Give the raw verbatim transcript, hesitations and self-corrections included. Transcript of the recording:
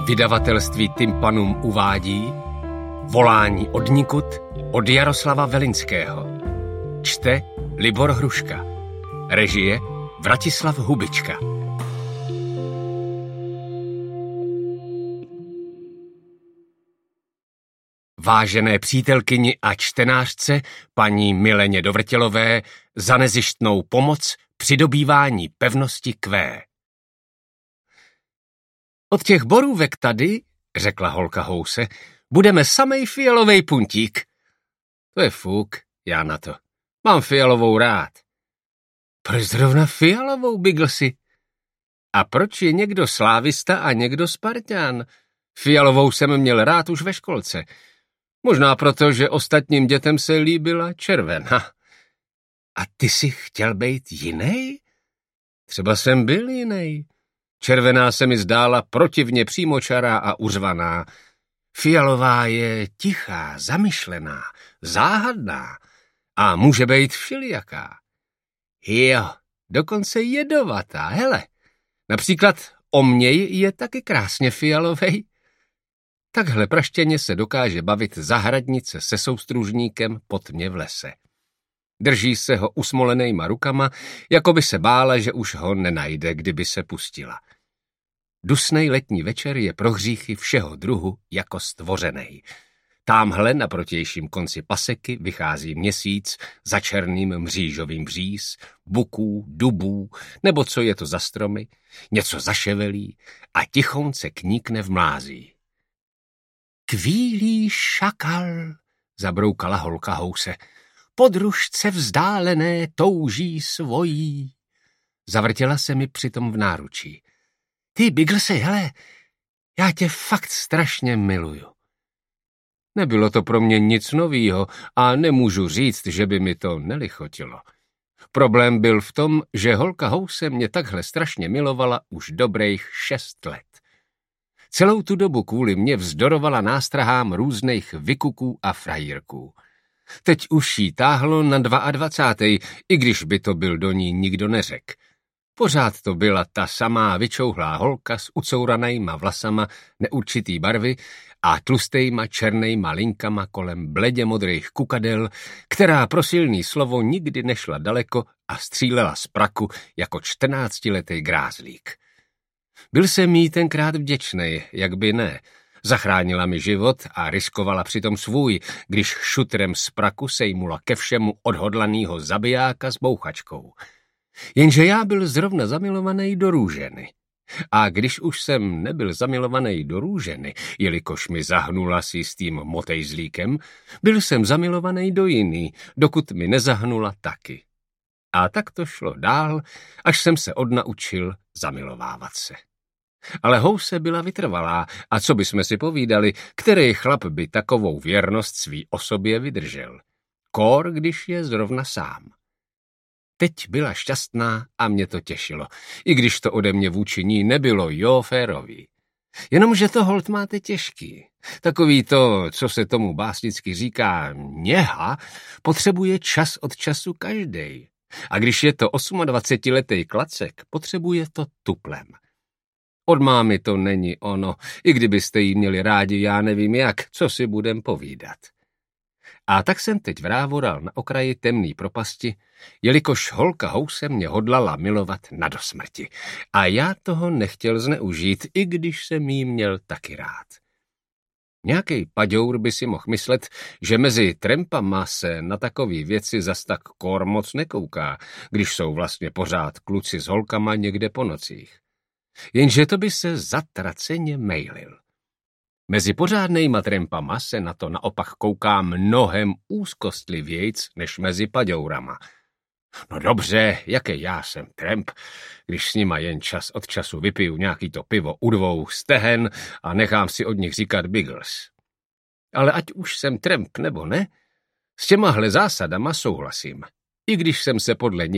Vydavatelství Tympanum uvádí Volání odnikud od Jaroslava Velinského. Čte Libor Hruška. Režie Vratislav Hubička. Vážené přítelkyni a čtenářce paní Mileně Dovrtělové za nezištnou pomoc při dobývání pevnosti Q. Od těch borůvek tady, řekla holka House, budeme samej fialovej puntík. To je fuk, já na to. Mám fialovou rád. Proč zrovna fialovou, Bigglesy? A proč je někdo slávista a někdo sparťán? Fialovou jsem měl rád už ve školce. Možná proto, že ostatním dětem se líbila červená. A ty jsi chtěl být jinej? Třeba jsem byl jinej. Červená se mi zdála protivně přímočará a uřvaná. Fialová je tichá, zamyšlená, záhadná a může být všelijaká. Jo, dokonce jedovatá, hele. Například Omněj je taky krásně fialovej. Takhle praštěně se dokáže bavit zahradnice se soustružníkem po tmě v lese. Drží se ho usmolenejma rukama, jako by se bála, že už ho nenajde, kdyby se pustila. Dusnej letní večer je pro hříchy všeho druhu jako stvořenej. Támhle na protějším konci paseky vychází měsíc za černým mřížovým bříz, buků, dubů, nebo co je to za stromy, něco zaševelí a tichounce kníkne v mlází. Kvílí šakal, zabroukala holka House, podružce vzdálené touží svojí. Zavrtěla se mi přitom v náručí. Ty, Bigglesy, hele, já tě fakt strašně miluju. Nebylo to pro mě nic novýho a nemůžu říct, že by mi to nelichotilo. Problém byl v tom, že holka House mě takhle strašně milovala už dobrých šest let. Celou tu dobu kvůli mě vzdorovala nástrahám různých vykuků a frajírků. Teď už jí táhlo na dvacátý druhý i když by to byl do ní nikdo neřekl. Pořád to byla ta samá vyčouhlá holka s ucouranejma vlasama neurčitý barvy a tlustejma černejma linkama kolem bledě modrých kukadel, která pro silný slovo nikdy nešla daleko a střílela z praku jako čtrnáctiletý grázlík. Byl jsem jí tenkrát vděčnej, jak by ne. Zachránila mi život a riskovala přitom svůj, když šutrem z praku sejmula ke všemu odhodlanýho zabijáka s bouchačkou. Jenže já byl zrovna zamilovaný do růženy. A když už jsem nebyl zamilovaný do růženy, jelikož mi zahnula si s tím motejzlíkem, byl jsem zamilovaný do jiný, dokud mi nezahnula taky. A tak to šlo dál, až jsem se odnaučil zamilovávat se. Ale House byla vytrvalá a co bychom si povídali, který chlap by takovou věrnost svý osobě vydržel. Kór, když je zrovna sám. Teď byla šťastná a mě to těšilo, i když to ode mě vůči ní nebylo jo férový. Jenomže to holt máte těžký. Takový to, co se tomu básnicky říká něha, potřebuje čas od času každej. A když je to osmadvacetiletý klacek, potřebuje to tuplem. Od mámy to není ono, i kdybyste jí měli rádi, já nevím jak, co si budem povídat. A tak jsem teď vrávoral na okraji temný propasti, jelikož holka House mě hodlala milovat nadosmrti. A já toho nechtěl zneužít, i když jsem jí měl taky rád. Nějakej paďour by si mohl myslet, že mezi trampama se na takový věci zas tak kór moc nekouká, když jsou vlastně pořád kluci s holkama někde po nocích. Jenže to by se zatraceně mejlil. Mezi pořádnejma trampama se na to naopak kouká mnohem úzkostlivějc než mezi paďourama. No dobře, jaké já jsem tramp, když s nima jen čas od času vypiju nějaký to pivo u dvou stehen a nechám si od nich říkat Biggles. Ale ať už jsem tramp nebo ne, s těmahle zásadama souhlasím, i když jsem se podle nich